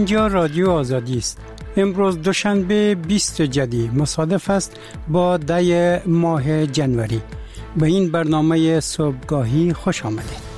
اینجا رادیو آزادی است. امروز دوشنبه 20 جدی مصادف است با 10 ماه جنوری. به این برنامه صبحگاهی خوش آمدید.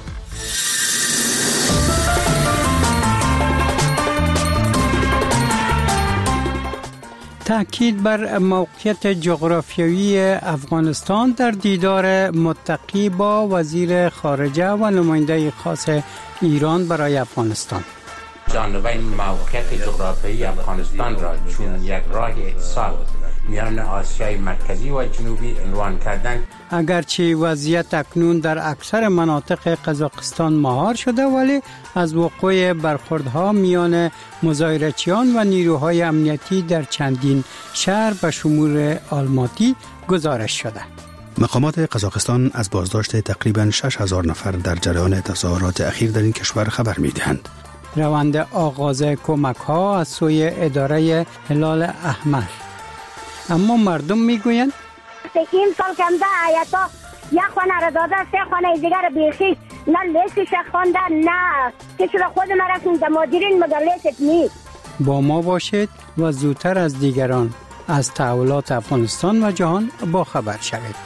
تأکید بر موقعیت جغرافیایی افغانستان در دیدار متقی با وزیر خارجه و نماینده خاص ایران برای افغانستان. جانبین موقعیت جغرافیایی افغانستان را چون یک راه اتصال میان آسیای مرکزی و جنوبی عنوان کردند. اگرچه وضعیت اکنون در اکثر مناطق قزاقستان مهار شده، ولی از وقوع برخوردها میان مظاهرچیان و نیروهای امنیتی در چندین شهر به شمول آلماتی گزارش شده. مقامات قزاقستان از بازداشت تقریباً 6000 نفر در جریان تظاهرات اخیر در این کشور خبر می‌دهند. روند آغاز کمک‌ها از سوی اداره هلال احمر. اما مردم میگویند این سال کمده آیتا یک خانه را داده، 3 خانه دیگر بیخی نه لیستش خونده نه کسی را خود مرسون در مادرین مگر لیست نیست. با ما باشید و زودتر از دیگران از تحولات افغانستان و جهان با خبر شوید.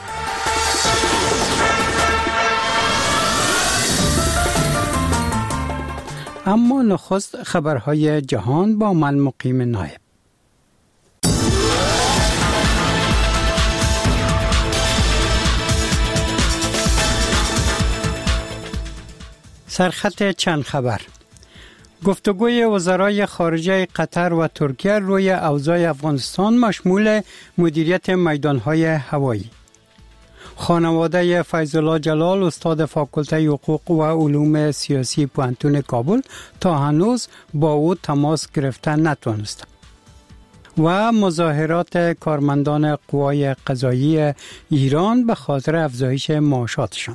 اما نخست خبرهای جهان با من مقیم نایب. سرخط چند خبر. گفتگوی وزرای خارجه قطر و ترکیه روی اوضاع افغانستان مشمول مدیریت میدانهای هوایی. خانواده فیض‌الله جلال استاد فاکولته حقوق و علوم سیاسی پوهنتون کابل تا هنوز با او تماس گرفتن نتوانست. و مظاهرات کارمندان قوای قضایی ایران به خاطر افزایش معاشاتشان.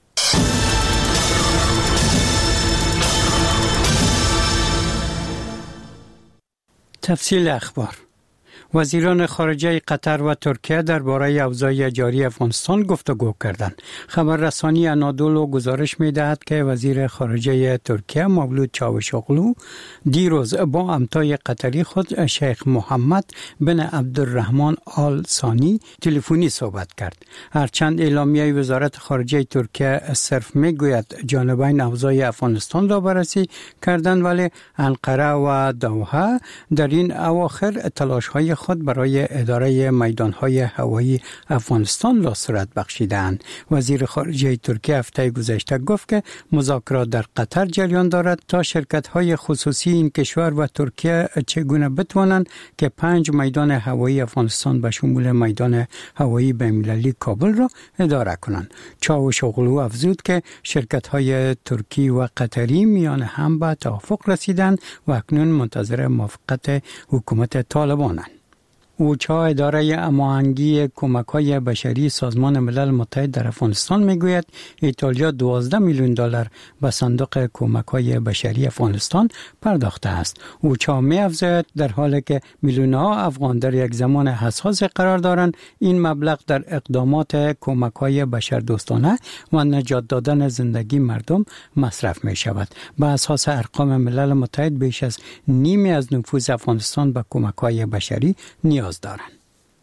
تفصیل اخبار. وزیران خارجه قطر و ترکیه درباره اوضاع جاری افغانستان گفتگو کردند. خبررسانی انادولو گزارش می‌دهد که وزیر خارجه ترکیه مولود چاوشوغلو دیروز با همتای قطری خود شیخ محمد بن عبدالرحمن آل ثانی تلفنی صحبت کرد. هرچند اعلامیه وزارت خارجه ترکیه صرف میگوید جانبین اوضاع افغانستان را بررسی کردند، ولی انقره و دوحه در این اواخر تلاش‌های خود برای اداره میدانهای هوایی افغانستان را صورت بخشیدند. وزیر خارجه ترکیه هفته گذشته گفت که مذاکرات در قطر جریان دارد تا شرکت‌های خصوصی این کشور و ترکیه چگونه بتوانند که 5 میدان هوایی افغانستان به شمول میدان هوایی بین‌المللی کابل را اداره کنند. چاوشوغلو افزود که شرکت‌های ترکی و قطری میان هم به توافق رسیدند و اکنون منتظر موافقت حکومت طالبانند. اوچا اداره هماهنگی کمک‌های بشری سازمان ملل متحد در افغانستان میگوید ایتالیا 12 میلیون دلار به صندوق کمک‌های بشری افغانستان پرداخته است. اوچا می‌افزاید در حالی که میلیون‌ها افغان در یک زمان حساس قرار دارند، این مبلغ در اقدامات کمک‌های بشردوستانه و نجات دادن زندگی مردم مصرف می‌شود. به اساس ارقام ملل متحد بیش از نیمی از نفوذ افغانستان به کمک‌های بشری نیاز دارند.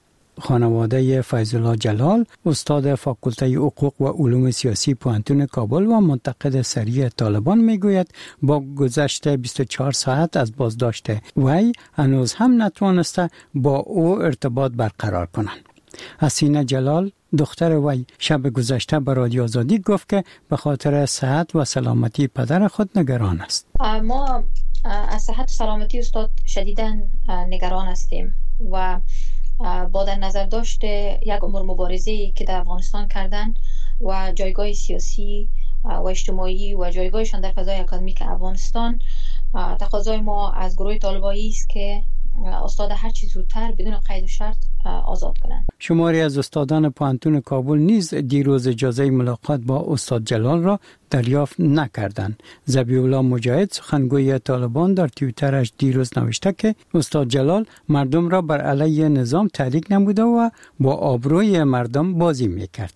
خانواده فیض‌الله جلال استاد فاکولته حقوق و علوم سیاسی پوهنتون کابل و منتقد سریع طالبان میگوید با گذشت 24 ساعت از بازداشت وی هنوز هم نتوانسته با او ارتباط برقرار کنند. حسینه جلال دختر وی شب گذشته به رادیو آزادی گفت که به خاطر صحت و سلامتی پدر خود نگران است. ما از صحت و سلامتی استاد شدیداً نگران هستیم و با در نظر داشت یک امور مبارزه‌ای که در افغانستان کردن و جایگاه سیاسی و اجتماعی و جایگاهشان در فضای اکادمیک افغانستان، تقاضای ما از گروه طالبایی است که استاد هر چیز زودتر بدون قید و شرط آزاد کنند. شماری از استادان پوهنتون کابل نیز دیروز اجازه ملاقات با استاد جلال را دریافت نکردند. ذبیح الله مجاهد سخنگوی طالبان در توییترش دیروز نوشته که استاد جلال مردم را بر علیه نظام تحریک نموده و با آبروی مردم بازی میکرد.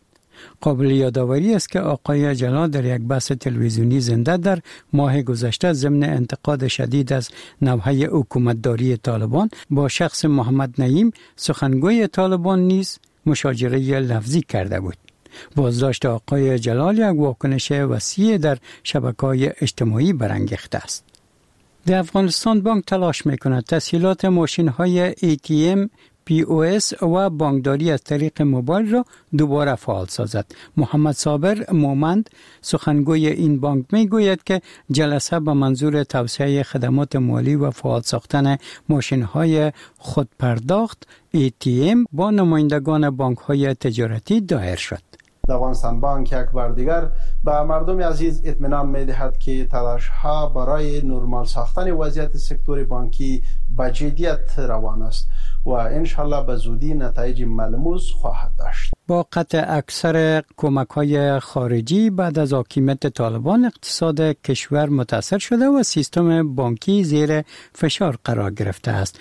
قابل یادآوری است که آقای جلال در یک بحث تلویزیونی زنده در ماه گذشته ضمن انتقاد شدید از نوحه حکومتداری طالبان با شخص محمد نعیم سخنگوی طالبان نیز مشاجره لفظی کرده بود. بازداشت آقای جلال یک واکنش وسیع در شبکه‌های اجتماعی برانگیخته است. در افغانستان بانک تلاش می‌کند تسهیلات ماشین‌های ATM POS و بانکداری از طریق موبایل را دوباره فعال سازد. محمد صابر مومند سخنگوی این بانک میگوید که جلسه به منظور توسعه خدمات مالی و فعال ساختن ماشین‌های خودپرداخت ATM با نمایندگان بانک‌های تجارتی دایر شد. افغانستان بانک یک بار دیگر به مردم عزیز اطمینان می‌دهد که تلاش‌ها برای نرمال ساختن وضعیت سکتور بانکی با جدیت روان است و انشالله به زودی نتایج ملموس خواهد داشت. با قطع اکثر کمک‌های خارجی بعد از حاکمیت طالبان اقتصاد کشور متاثر شده و سیستم بانکی زیر فشار قرار گرفته است.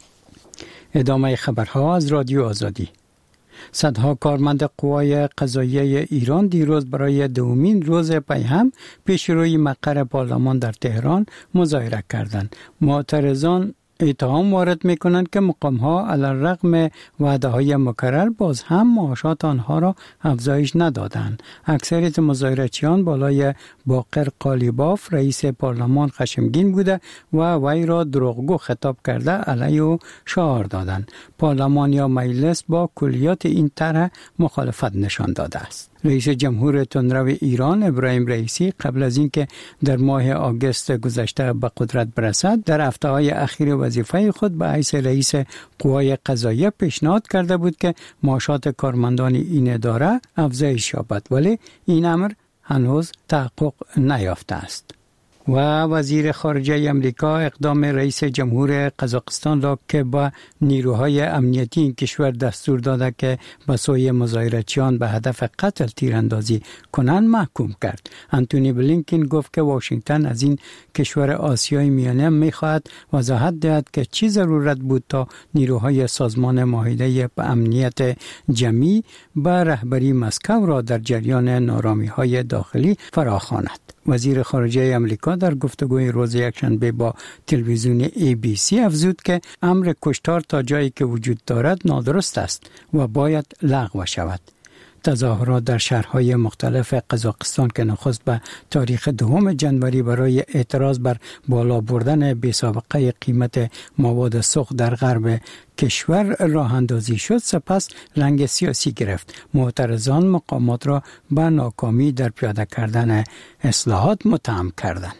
ادامه خبرها از رادیو آزادی. صدها کارمند قوای قضاییه ایران دیروز برای دومین روز پیهم پیش روی مقر پارلمان در تهران مظاهره کردند. معترضان اتهام وارد می‌کنند که مقام‌ها علی‌رغم وعده‌های مکرر باز هم معاشات آنها را افزایش ندادند. اکثریت مظاهره‌چیان بالای باقر قالیباف رئیس پارلمان خشمگین بوده و وی را دروغگو خطاب کرده علیه او شعار دادند. پارلمان یا مجلس با کلیات این طرح مخالفت نشان داده است. رئیس جمهور تندرو ایران ابراهیم رئیسی قبل از اینکه در ماه آگوست گذشته به قدرت برسد در هفته‌های اخیر وظیفه خود به حیث رئیس قوای قضاییه پیشنهاد کرده بود که معاشات کارمندان این اداره افزایش یابد، ولی این امر هنوز تحقق نیافته است. و وزیر خارجه امریکا اقدام رئیس جمهور قزاقستان را که با نیروهای امنیتی این کشور دستور داده که به سوی مظاهره‌چیان به هدف قتل تیراندازی کنند محکوم کرد. انتونی بلینکن گفت که واشنگتن از این کشور آسیای میانه می‌خواهد وضاحت دهد که چی ضرورت بود تا نیروهای سازمان معاهده امنیت جمعی به رهبری مسکو را در جریان نارامی‌های داخلی فراخواند. وزیر خارجه امریکا در گفتگوی روز یکشنبه با تلویزیون ABC افزود که امر کشتار تا جایی که وجود دارد نادرست است و باید لغو شود. تظاهرات در شهرهای مختلف قزاقستان که نخست به تاریخ 2 جنوری برای اعتراض بر بالا بردن بی‌سابقه قیمت مواد سوخت در غرب کشور راه اندازی شد، سپس رنگ سیاسی گرفت. معترضان مقامات را به ناکامی در پیاده کردن اصلاحات متهم کردند.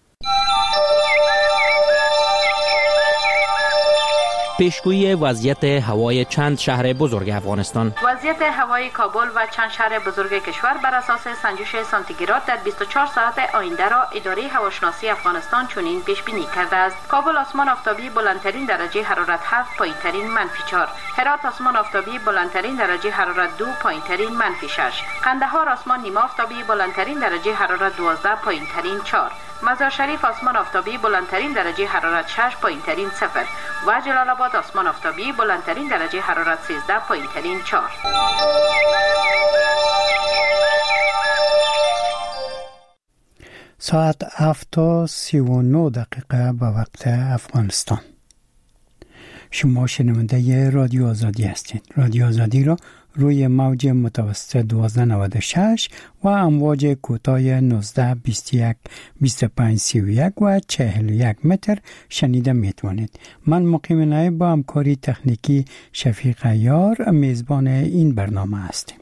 پیشگویی وضعیت هوای چند شهر بزرگ افغانستان. وضعیت هوای کابل و چند شهر بزرگ کشور بر اساس سنجش سانتیگراد در 24 ساعت آینده را اداره هواشناسی افغانستان چنین پیش بینی کرده است: کابل آسمان آفتابی بلندترین درجه حرارت 7، پایینترین -4. هرات آسمان آفتابی بلندترین درجه حرارت 2، پایینترین -6. قندهار آسمان نیمه آفتابی بلندترین درجه حرارت 12، پایینترین 4. مزار شریف آسمان آفتابی بلندترین درجه حرارت 6، پایینترین 0 و جلال آباد آسمان آفتابی بلندترین درجه حرارت 13، پایینترین 4. ساعت 7:39 به وقت افغانستان. شما شنونده رادیو آزادی هستید. رادیو آزادی را روی موج متوسط 1296 و امواج کوتاه 19 21 25 31 و 41 متر شنیده میتوانید. من مقیم نایب با همکاری تکنیکی شفیق عیار میزبان این برنامه هستیم.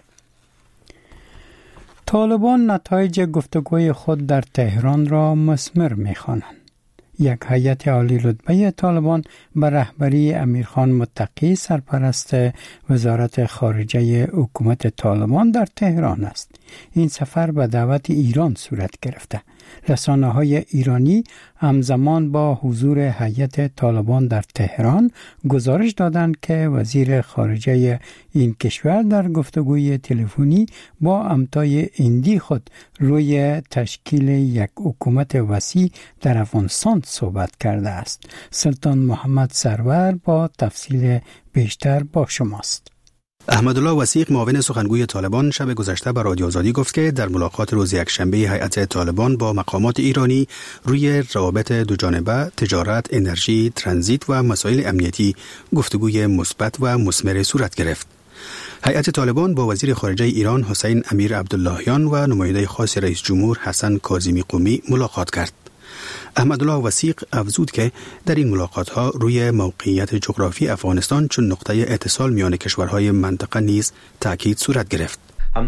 طالبان نتایج گفتگوی خود در تهران را مثمر می‌خوانند. یک هیئت عالی رتبه طالبان به رهبری امیرخان متقی سرپرست وزارت خارجه حکومت طالبان در تهران است. این سفر به دعوت ایران صورت گرفته. رسانه‌های ایرانی همزمان با حضور هیئت طالبان در تهران گزارش دادند که وزیر خارجه این کشور در گفتگوی تلفنی با همتای هندی خود روی تشکیل یک حکومت وسیع در افغانستان صحبت کرده است. سلطان محمد سرور با تفصیل بیشتر با شماست. احمدالله وثیق معاون سخنگوی طالبان شب گذشته به رادیو آزادی گفت که در ملاقات روز یکشنبه هیئت طالبان با مقامات ایرانی روی روابط دوجانبه، تجارت، انرژی، ترانزیت و مسائل امنیتی گفتگوی مثبت و مثمر صورت گرفت. هیئت طالبان با وزیر خارجه ایران حسین امیر عبداللهیان و نماینده خاص رئیس جمهور حسن کاظمی قمی ملاقات کرد. احمدالله وثیق افزود که در این ملاقات ها روی موقعیت جغرافی افغانستان چون نقطه اتصال میان کشورهای منطقه نیز تاکید صورت گرفت.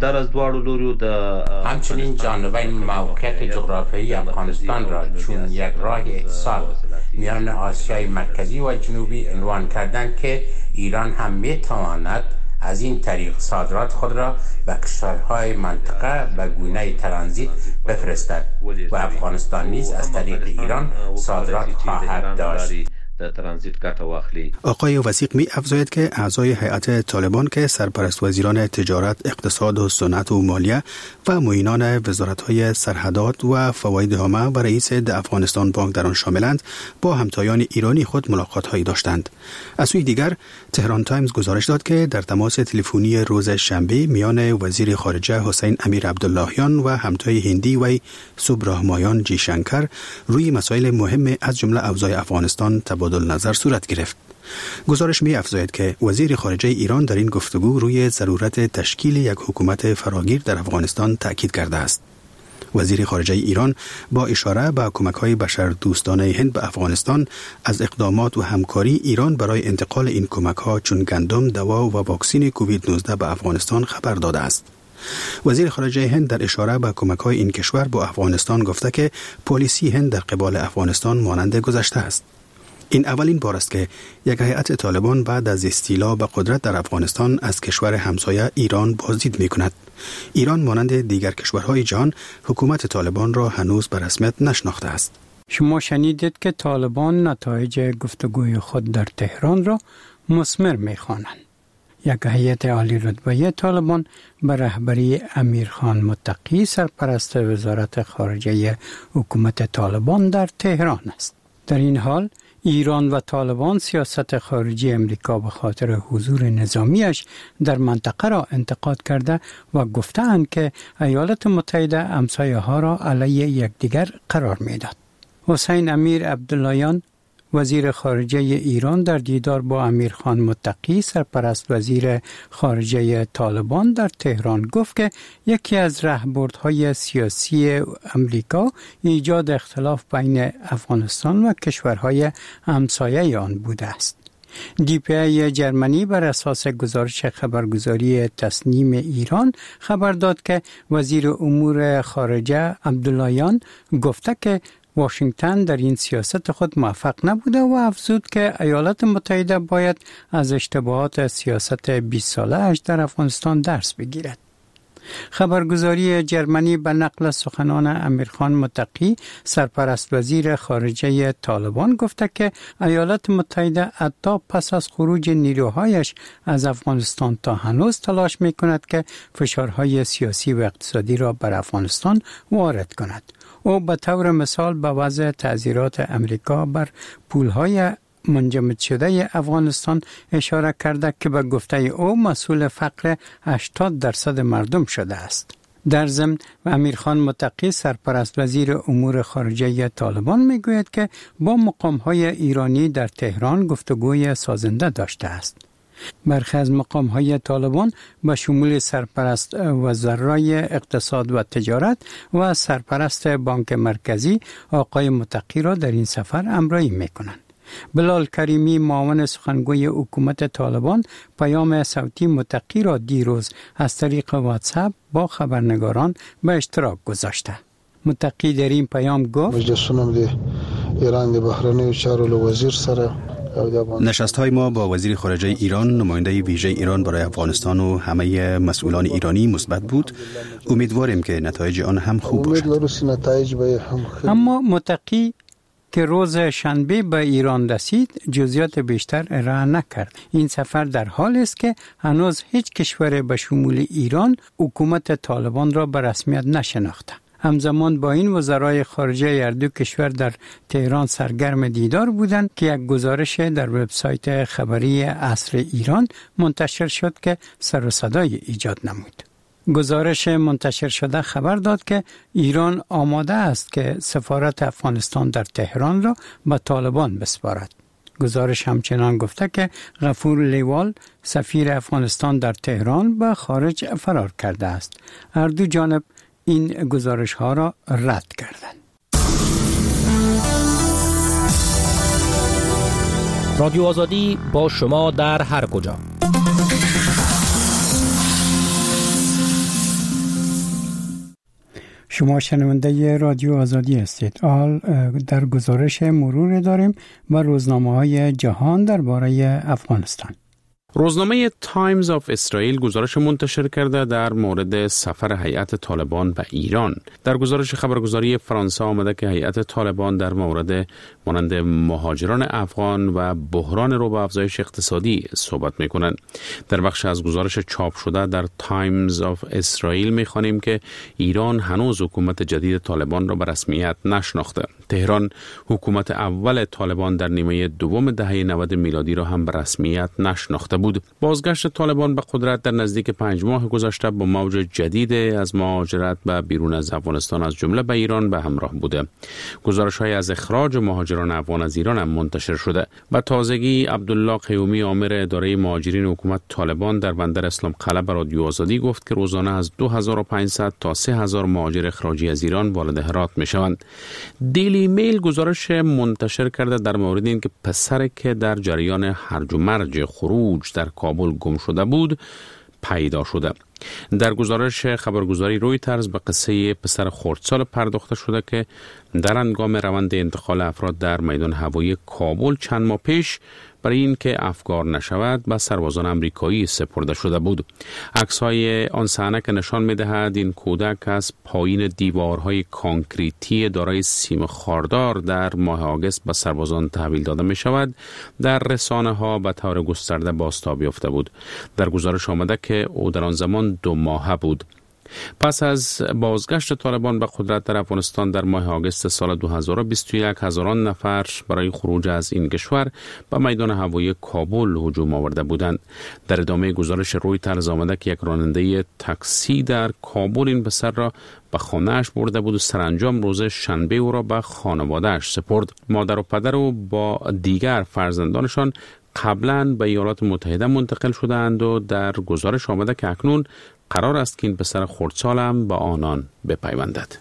همچنین جانبین موقعیت جغرافیایی افغانستان را چون یک راه اتصال میان آسیای مرکزی و جنوبی عنوان کردند که ایران هم میتواند از این طریق صادرات خود را به کشورهای منطقه به گونه ترانزیت بفرستد و افغانستان نیز از طریق ایران صادرات خواهد داشت. آقای وثیق می افزاید که اعضای هیئت طالبان که سرپرست وزیران تجارت، اقتصاد و صنعت و مالیه و معینان وزارت‌های سرحدات و فواید عامه و رئیس افغانستان بانک در آن شاملند با همتایان ایرانی خود ملاقات‌هایی داشتند. از سوی دیگر تهران تایمز گزارش داد که در تماس تلفنی روز شنبه میان وزیر خارجه حسین امیر عبداللهیان و همتای هندی وی سوبراهمایان جی شنکر روی مسائل مهم از جمله اوضاع افغانستان تبادل نظر صورت گرفت. گزارش می افزاید که وزیر خارجه ایران در این گفتگو روی ضرورت تشکیل یک حکومت فراگیر در افغانستان تاکید کرده است. وزیر خارجه ایران با اشاره به کمک‌های بشردوستانه هند به افغانستان از اقدامات و همکاری ایران برای انتقال این کمک‌ها چون گندم، دوا و واکسن کووید 19 به افغانستان خبر داده است. وزیر خارجه هند در اشاره به کمک‌های این کشور با افغانستان گفته که پالیسی هند در قبال افغانستان مانند گذشته است. این اولین بار است که یک هیئت طالبان بعد از استیلا به قدرت در افغانستان از کشور همسایه ایران بازدید می‌کند. ایران مانند دیگر کشورهای جهان حکومت طالبان را هنوز به رسمیت نشناخته است. شما شنیدید که طالبان نتایج گفتگوی خود در تهران را مثمر می‌خوانند. یک هیئت عالی رتبه طالبان به رهبری امیرخان متقی سرپرست وزارت خارجه حکومت طالبان در تهران است. در این حال ایران و طالبان سیاست خارجی امریکا به خاطر حضور نظامیش در منطقه را انتقاد کرده و گفتند که ایالات متحده همسایه ها را علیه یکدیگر قرار میداد. حسین امیر عبداللهیان وزیر خارجه ایران در دیدار با امیرخان متقی سرپرست وزیر خارجه طالبان در تهران گفت که یکی از راهبردهای سیاسی امریکا ایجاد اختلاف بین افغانستان و کشورهای همسایه آن بوده است. DPA جرمنی بر اساس گزارش خبرگزاری تصنیم ایران خبر داد که وزیر امور خارجه عبداللهیان گفته که واشنگتن در این سیاست خود موفق نبوده و افزود که ایالات متحده باید از اشتباهات سیاست 20 ساله‌اش در افغانستان درس بگیرد. خبرگزاری جرمنی به نقل سخنان امیرخان متقی سرپرست وزیر خارجه طالبان گفته که ایالات متحده حتی پس از خروج نیروهایش از افغانستان تا هنوز تلاش می‌کند که فشارهای سیاسی و اقتصادی را بر افغانستان وارد کند. او به طور مثال به وضع تعزیرات امریکا بر پولهای منجمد شده افغانستان اشاره کرده که به گفته او مسئول فقر 80% مردم شده است. در ضمن امیرخان متقی سرپرست وزیر امور خارجه طالبان میگوید که با مقام‌های ایرانی در تهران گفتگوی سازنده داشته است. برخی از مقام‌های طالبان به شمول سرپرست وزرای اقتصاد و تجارت و سرپرست بانک مرکزی آقای متقی را در این سفر همراهی می‌کنند. بلال کریمی معاون سخنگوی حکومت طالبان پیام صوتی متقی را دیروز از طریق واتساپ با خبرنگاران به اشتراک گذاشته. متقی در این پیام گفت مجلسونم دی ایران دی بهرنی چارو وزیر سره نشست‌های ما با وزیر خارجه ایران، نماینده ویژه ایران برای افغانستان و همه مسئولان ایرانی مثبت بود. امیدواریم که نتایج آن هم خوب باشد. اما متقی که روز شنبه به ایران رسید جزئیات بیشتر ارائه نکرد. این سفر در حال است که هنوز هیچ کشور به شمول ایران حکومت طالبان را به رسمیت نشناخته. همزمان با این وزرای خارجه هر دو کشور در تهران سرگرم دیدار بودند که یک گزارش در وبسایت خبری عصر ایران منتشر شد که سر و صدای ایجاد نمود. گزارش منتشر شده خبر داد که ایران آماده است که سفارت افغانستان در تهران را به طالبان بسپارد. گزارش همچنان گفته که غفور لیوال سفیر افغانستان در تهران به خارج فرار کرده است. هر دو جانب این گزارش ها را رد کردند. رادیو آزادی با شما در هر کجا. شما شنونده رادیو آزادی هستید. حال در گزارش مرور داریم و روزنامه‌های جهان درباره افغانستان. روزنامه تایمز آف اسرائیل گزارش منتشر کرده در مورد سفر هیئت طالبان به ایران. در گزارش خبرگزاری فرانسه آمده که هیئت طالبان در مورد مانند مهاجران افغان و بحران رو به افزایش اقتصادی صحبت می‌کنند. در بخش از گزارش چاپ شده در تایمز آف اسرائیل می‌خوانیم که ایران هنوز حکومت جدید طالبان را به رسمیت نشناخته. تهران حکومت اول طالبان در نیمه دوم دهه 90 میلادی را هم به رسمیت نشناخته بود. بازگشت طالبان به قدرت در نزدیک 5 ماه گذشته با موج جدید از مهاجرت به بیرون از افغانستان از جمله به ایران به همراه بوده. گزارش‌های از اخراج مهاجران افغان از ایران هم منتشر شده. به تازگی عبدالله قیومی آمر اداره مهاجرین حکومت طالبان در بندر اسلام قلعه به رادیو آزادی گفت که روزانه از 2500 تا 3000 مهاجر اخراجی از ایران وارد هرات می‌شوند. دیلی میل گزارش منتشر کرده در مورد این که پسری که در جریان هرج و مرج خروج در کابل گم شده بود پیدا شده. در گزارش خبرگزاری رویترز به قصه پسر خردسال پرداخته شده که در هنگام روند انتقال افراد در میدان هوایی کابل چند ماه پیش برای اینکه افگار نشود به سربازان آمریکایی سپرده شده بود. عکس‌های آن صحنه که نشان می‌دهد این کودک از پایین دیوارهای کانکریتی دارای سیم خاردار در ماه آگوست به سربازان تحویل داده می‌شود در رسانه‌ها به طور گسترده بازتاب یافته بود. در گزارش آمده که او در آن زمان 2 ماهه بود. پس از بازگشت طالبان به قدرت در افغانستان در ماه آگوست سال 2021 هزاران نفر برای خروج از این کشور به میدان هوایی کابل هجوم آورده بودند. در ادامه گزارش رویترز آمده که یک راننده تاکسی در کابل این پسر را به خانه‌اش برده بود و سرانجام روز شنبه او را به خانواده‌اش سپرد. مادر و پدر او با دیگر فرزندانشان قبلا به ایالات متحده منتقل شدند و در گزارش آمده که اکنون قرار است که این پسر خردسال هم با آنان بپیوندد.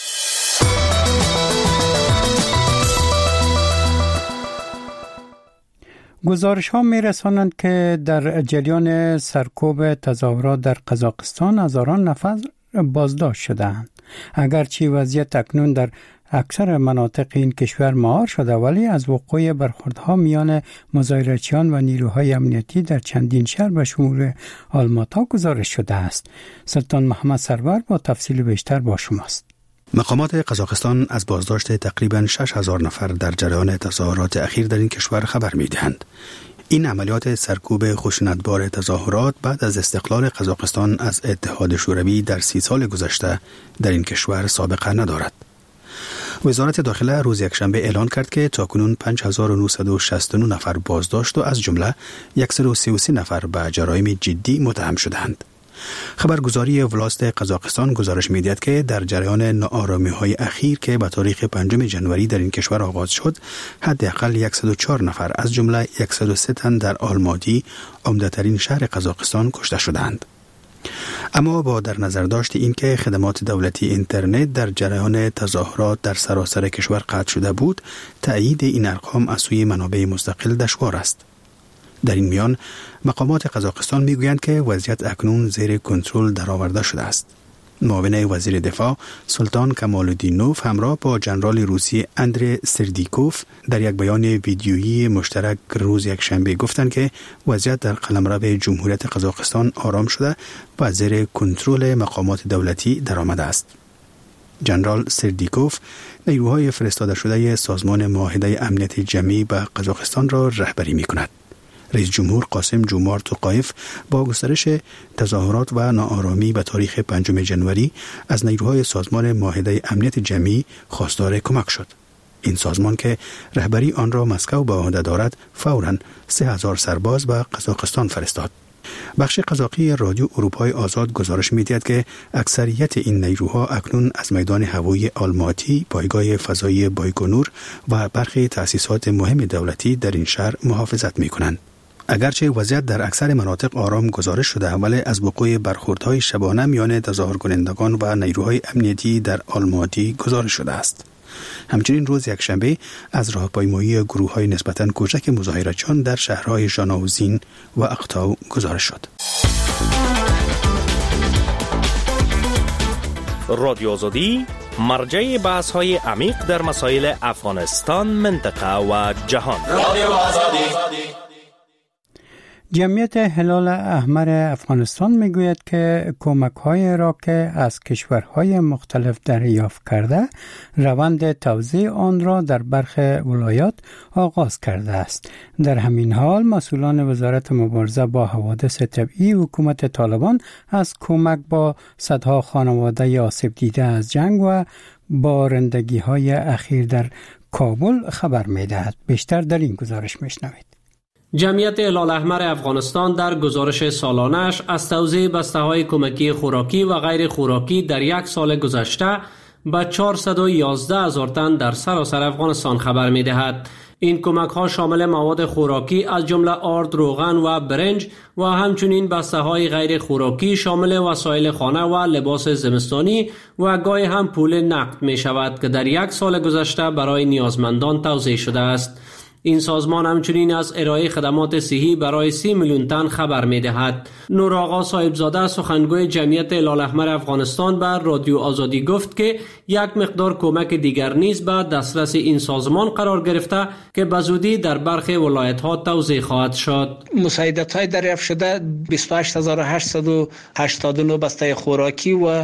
گزارش ها می رسانند که در جریان سرکوب تظاهرات در قزاقستان هزاران نفر بازداشت شدند. اگرچه وضعیت اکنون در اکثر مناطق این کشور مهار شده ولی از وقوع برخوردها میان مظاهرچیان و نیروهای امنیتی در چندین شهر به شمول آلماتا گزارش شده است. سلطان محمد سرور با تفصیل بیشتر با شماست. مقامات قزاقستان از بازداشت تقریباً 6000 نفر در جریان تظاهرات اخیر در این کشور خبر می‌دهند. این عملیات سرکوب خشونتبار تظاهرات بعد از استقلال قزاقستان از اتحاد شوروی در 30 سال گذشته در این کشور سابقه ندارد. وزارت داخله روز یکشنبه اعلان کرد که تاکنون 5969 نفر بازداشت و از جمله 133 نفر به جرایم جدی متهم شدند. خبرگزاری ولاست قزاقستان گزارش می‌دهد که در جریان ناآرامی‌های اخیر که به تاریخ 5 جنوری در این کشور آغاز شد، حداقل 104 نفر از جمله 103 تن در آلماتی، عمده‌ترین شهر قزاقستان، کشته شدند. اما با در نظر داشت این که خدمات دولتی اینترنت در جریان تظاهرات در سراسر کشور قطع شده بود، تأیید این ارقام از سوی منابع مستقل دشوار است. در این میان مقامات قزاقستان میگویند که وضعیت اکنون زیر کنترل درآورده شده است. معاون وزیر دفاع سلطان کمال‌الدینوف همراه با ژنرال روسی اندری سردیکوف در یک بیان ویدیویی مشترک روز یکشنبه گفتند که وضعیت در قلمرو جمهوریت قزاقستان آرام شده و زیر کنترل مقامات دولتی درآمده است. ژنرال سردیکوف نیروهای فرستاده شده سازمان معاهده امنیت جمعی به قزاقستان را رهبری می‌کند. رئیس جمهور قاسم جومار توقایف با گسترش تظاهرات و ناآرامی به تاریخ 5 جنوری از نیروهای سازمان معاهده امنیت جمعی خواستار کمک شد. این سازمان که رهبری آن را مسکو به عهده دارد فوراً 3000 سرباز به قزاقستان فرستاد. بخش قزاقی رادیو اروپای آزاد گزارش می‌دهد که اکثریت این نیروها اکنون از میدان هوایی آلماتی، پایگاه فضایی بایکونور و برخی تأسیسات مهم دولتی در این شهر محافظت می‌کنند. اگرچه وضعیت در اکثر مناطق آرام گزارش شده، ولی از وقوع برخوردهای شبانه میان تظاهرکنندگان و نیروهای امنیتی در آلماتی گزارش شده است. همچنین روز یکشنبه از راهپیمایی گروه‌های نسبتاً کوچک مظاهره‌چیان در شهرهای ژاناوزین و اقتاو گزارش شد. رادیو آزادی مرجع بحث‌های عمیق در مسائل افغانستان، منطقه و جهان. رادیو آزادی. جمعیت هلال احمر افغانستان میگوید که کمک‌های را که از کشورهای مختلف دریافت کرده، روند توزیع آن را در برخی ولایات آغاز کرده است. در همین حال مسئولان وزارت مبارزه با حوادث طبیعی حکومت طالبان از کمک با صدها خانواده آسیب دیده از جنگ و بارندگی‌های اخیر در کابل خبر می‌دهد. بیشتر در این گزارش می‌شنوید. جمعیت هلال احمر افغانستان در گزارش سالانه‌اش از توزیع بسته‌های کمکی خوراکی و غیر خوراکی در یک سال گذشته به 411,000 تن در سراسر افغانستان خبر می‌دهد. این کمک‌ها شامل مواد خوراکی از جمله آرد، روغن و برنج و همچنین بسته‌های غیر خوراکی شامل وسایل خانه و لباس زمستانی و گاهی هم پول نقد می‌شود که در یک سال گذشته برای نیازمندان توزیع شده است. این سازمان همچنین از ارائه خدمات صحی برای 30 میلیون تن خبر می‌دهد. نور آقا صاحبزاده سخنگوی جمعیت هلال احمر افغانستان به رادیو آزادی گفت که یک مقدار کمک دیگر نیز به دسترس این سازمان قرار گرفته که به زودی در برخی ولایت‌ها توزیع خواهد شد. مساعدت‌های دریافت شده 28889 بسته خوراکی و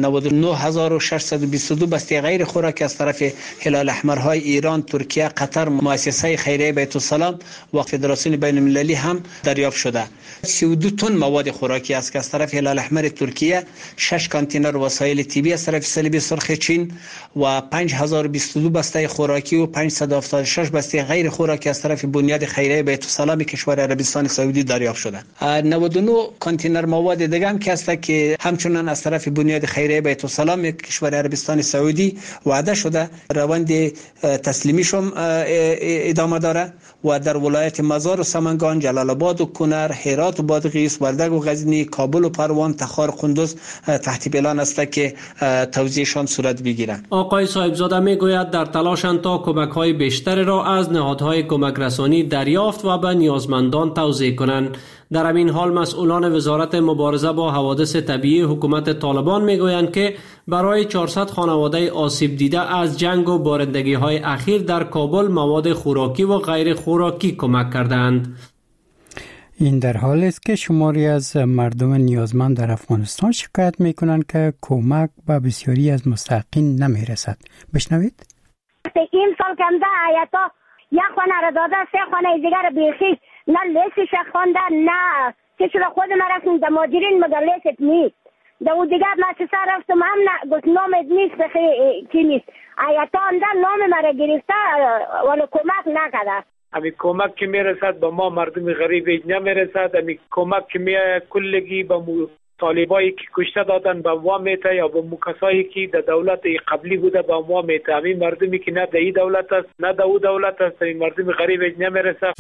99622 بسته غیر خوراکی از طرف هلال احمرهای ایران، ترکیه، قطر، مؤسسه خیریه بیت السلام و فدراسیون بین المللی هم دریافت شده. 32 تن مواد خوراکی است که از طرف هلال احمر ترکیه، 6 کانتینر وسایل طبی از طرف صلیب سرخ چین و 5022 بسته خوراکی و 576 بسته غیر خوراکی از طرف بنیاد خیریه بیت السلام کشور عربستان سعودی دریافت شده. 99 کانتینر مواد دیگه هم که است که همچنان از طرف بنیاد خیریه بیت السلام کشور عربستان سعودی وعده شده روند تسلیمیشون ادامه داره و در ولایت مزار و سمنگان، جلال آباد و کنر، هرات و بادغیس، وردگ و غزنی، کابل و پروان، تخار، قندوز تحت پلان است که توزیعشان صورت بگیرد. آقای صاحبزاده میگوید در تلاشند تا کمک‌های بیشتر را از نهادهای کمک رسانی دریافت و به نیازمندان توزیع کنند. در همین حال مسئولان وزارت مبارزه با حوادث طبیعی حکومت طالبان میگویند که برای 400 خانواده آسیب دیده از جنگ و بارندگی‌های اخیر در کابل مواد خوراکی و غیر خوراکی کمک کردند. این در حالی است که شماری از مردم نیازمند در افغانستان شکایت میکنند که کمک به بسیاری از مستحقین نمیرسد. بشنوید. این سال کمده آیتا یک خانه را داده، 3 خانه دیگر بیخی نه لیسش خونده نه که شده خود ما رفتیم در مادرین مگر لیست نیست. در او دیگر مؤسسه رفتم هم نه گفت نامت نیست کی نیست. آیتا اندر نام مرا گرفته ولی کمک نکرده. امی کمک که میرسد به ما مردم غریب نمیرسد. امی کمک که کلگی به طالبایی که کشته دادن به ما میته یا به کسایی که در دولت قبلی بوده به ما میته. امی مردمی که نه در این دولت است نه در او دولت است، این مردم غریب نمیرسد.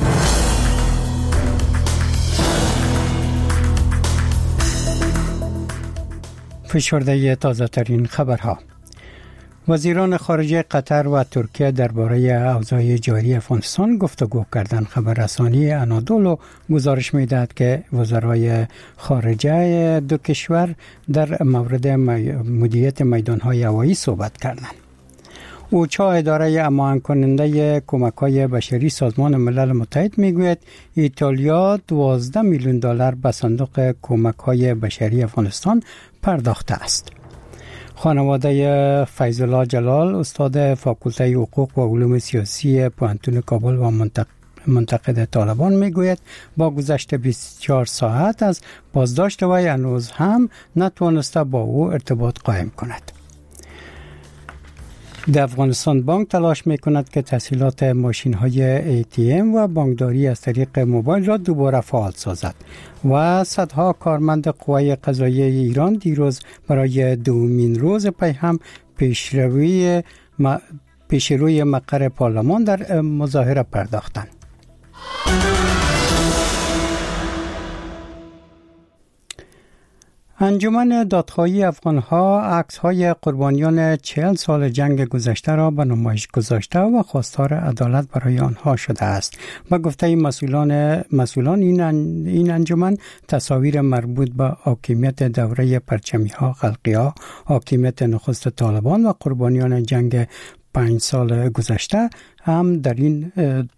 فشرده تازه ترین خبرها. وزیران خارجه قطر و ترکیه درباره اوضاع جاری افغانستان گفتگو کردند. خبررسانی انادولو گزارش می‌دهد که وزرای خارجه دو کشور در مورد مدیریت میدان‌های هوایی صحبت کردند. اوچا اداره امان کننده کمک‌های بشری سازمان ملل متحد میگوید ایتالیا 12 میلیون دلار به صندوق کمک‌های بشری افغانستان پرداخته است. خانواده فیض‌الله جلال استاد فاکولته حقوق و علوم سیاسی پوهنتون کابل و منتقد طالبان میگوید با گذشت 24 ساعت از بازداشت وی هنوز هم نتوانسته با او ارتباط قائم کند. در افغانستان بانک تلاش میکند که تسهیلات ماشین های ATM و بانکداری از طریق موبایل را دوباره فعال سازد و صدها کارمند قوای قضاییه ایران دیروز برای دومین روز پی هم پیشروی مقر پارلمان در مظاهره پرداختند. انجمن دادخواهی افغانها عکس‌های قربانیان 40 سال جنگ گذشته را به نمایش گذاشته و خواستار عدالت برای آنها شده است. با گفته مسئولان این انجمن تصاویر مربوط به حاکمیت دوره پرچمی‌ها خلقی‌ها، حاکمیت نخست طالبان و قربانیان جنگ 5 سال گذشته هم در این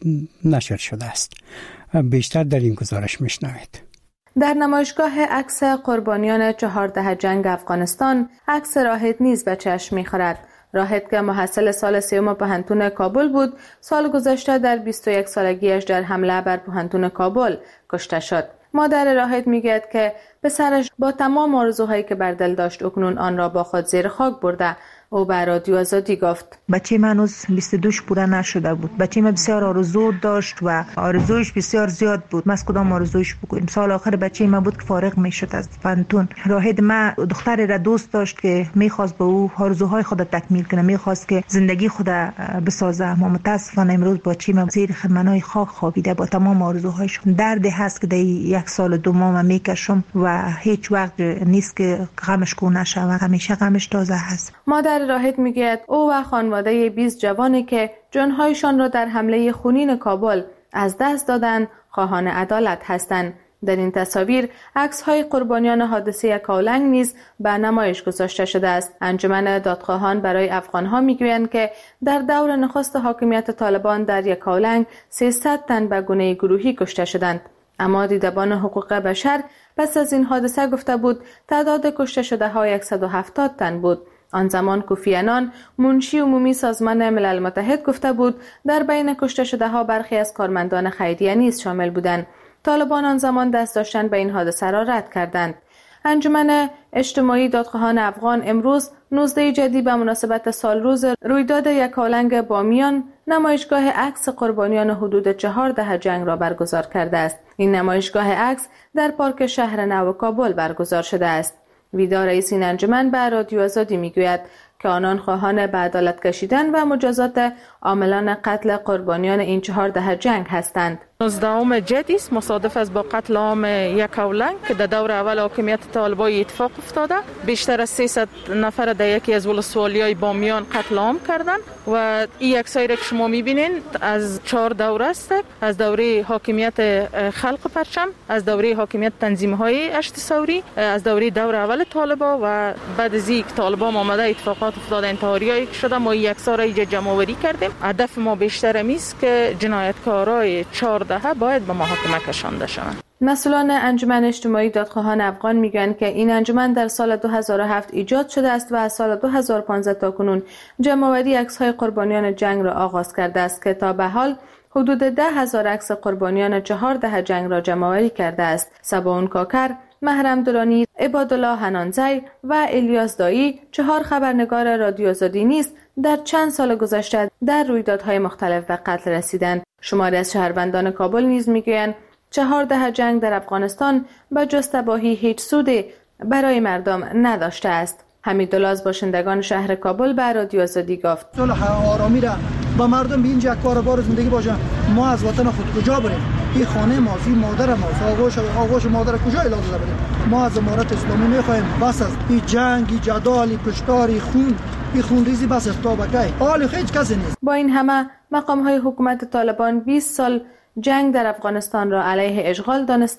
نشر شده است. بیشتر در این گزارش میشنوید. در نمایشگاه عکس قربانیان 4 دهه جنگ افغانستان، عکس راهد نیز به چشم می‌خورد. راهد که محصل سال سوم پوهنتون کابل بود، سال گذشته در 21 سالگیش در حمله بر پوهنتون کابل کشته شد. مادر راهد میگوید که پسرش با تمام آرزوهایی که بر دل داشت اکنون آن را با خود زیر خاک برده. او به رادیو آزادی گفت: بچه من هنوز 22 پوره نشده بود. بچه من بسیار آرزو داشت و آرزویش بسیار زیاد بود. ما از کدام آرزویش بگویم؟ سال آخر بچه من بود که فارغ میشد از پوهنتون. راهد ما دختری را دوست داشت که میخواست به او آرزوهای خود تکمیل کنه، میخواست که زندگی خود بسازه. ما متاسفانه امروز بچه من زیر خرمنای خاک خوابیده با تمام آرزوهایش. دردی هست که در 1 سال 2 ماه میکشم و هیچ وقت نیست که غمش کو نشه و همیشه غمش تازه هست. مادر راهد میگوید او و خانواده 20 جوانی که جانهایشان را در حمله خونین کابل از دست دادند خواهان عدالت هستند. در این تصاویر عکس‌های قربانیان حادثه یکاولنگ نیز به نمایش گذاشته شده است. انجمن دادخواهان برای افغان‌ها میگویند که در دور نخست حاکمیت طالبان در یکاولنگ 300 تن به گونه گروهی کشته شدند. اما دیدبان حقوق بشر پس از این حادثه گفته بود تعداد کشته شده ها 170 تن بود. آن زمان کوفی عنان، منشی عمومی سازمان ملل متحد گفته بود در بین کشته شده ها برخی از کارمندان خیریه نیز شامل بودند. طالبان آن زمان دست داشتن به این حادثه را رد کردند. انجمن اجتماعی دادخواهان افغان امروز 19 جدی به مناسبت سالروز رویداد یکاولنگ بامیان نمایشگاه عکس قربانیان حدود 4 دهه جنگ را برگزار کرده است. این نمایشگاه عکس در پارک شهر نو کابل برگزار شده است. ویدا رئیس این انجمن به رادیو آزادی میگوید که آنان خواهان به عدالت کشیدن و مجازات عاملان قتل قربانیان این 4 دهه جنگ هستند. 19 جدی است، مصادف است با قتل عام یکاولنگ که در دور اول حاکمیت طالبای اتفاق افتاده. بیشتر از 300 نفر در یکی از ولسوالی‌های بامیان قتل عام کردند و این عکسایی را که شما می‌بینید از 4 دوره است: از دوره حاکمیت خلق پرچم، از دوره حاکمیت تنظیم‌های 8 ثوری، از دوره اول طالبا و بعد از اینکه طالبان آمده اتفاقات افتاده، انتحاریایی که شده. ما این عکس‌ها را اینجا جمع‌آوری کردیم. هدف ما بیشتر است که جنایتکارای 4 باید به محاکمه کشانده شوند. مسئولان انجمن اجتماعی دادخواهان افغان میگن که این انجمن در سال 2007 ایجاد شده است و از سال 2015 تا کنون جمع‌آوری عکس‌های قربانیان جنگ را آغاز کرده است که تا به حال حدود 10,000 عکس قربانیان 4 دهه جنگ را جمع‌آوری کرده است. سباون کاکر، محرم درانی، عبادالله حنانزی و الیاس دایی 4 خبرنگار رادیو آزادی نیز در چند سال گذشته در رویدادهای مختلف به قتل رسیدند. شماری از شهروندان کابل نیز میگویند 4 دهه جنگ در افغانستان به جز تباهی هیچ سودی برای مردم نداشته است. حمیدالله از باشندگان شهر کابل به رادیو آزادی گفت: صلح آرامی را با مردم به اینجا کاربار زندگی باشه. ما از وطن خود کجا بریم؟ این خانه ماست، این مادر ماست، آغوش مادر کجا اعلام بریم؟ ما از امارت اسلامی میخوایم بس از این جنگ، جدال، کشتار، خون، این خونریزی بس است تا بکی. حال هیچ کسی نیست. با این همه مقام‌های حکومت طالبان 20 سال جنگ در افغانستان را علیه اشغال دانسته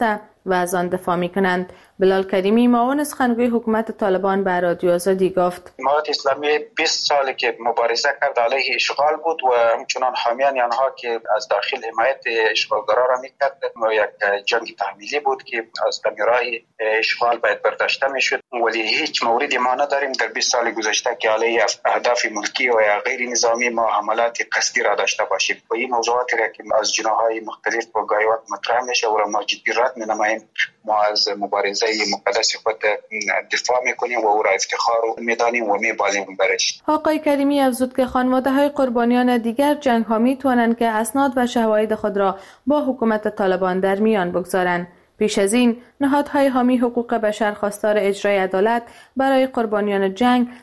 و از آن دفاع می‌کنند. بلال کریمی معاون سخنگوی حکومت طالبان به رادیو آزادی گفت: امارات اسلامی 20 ساله که مبارزه کرد علیه اشغال بود و همچنان حامیان آنها که از داخل حمایت اشغالگرا را میکرد و یک جنگ تحمیلی بود که از راه اشغال باید برداشته میشد، ولی هیچ موردی ما نداریم در 20 سال گذشته که علیه اهداف ملکی و یا غیر نظامی ما حملات قصدی را داشته باشیم. و این موضوعاتی را که از جناح‌های مختلف و گاهی وقت مطرح میشه و ما جدی رد می‌نماییم، ما از مبارزه مقدس خود دفاع میکنیم و او را افتخار میدانیم و میبالیم برش. آقای کریمی افزود که خانواده‌های قربانیان دیگر جنگ‌ها میتوانند که اسناد و شواهد خود را با حکومت طالبان در میان بگذارند. پیش از این نهادهای حامی حقوق بشر خواستار اجرای عدالت برای قربانیان جنگ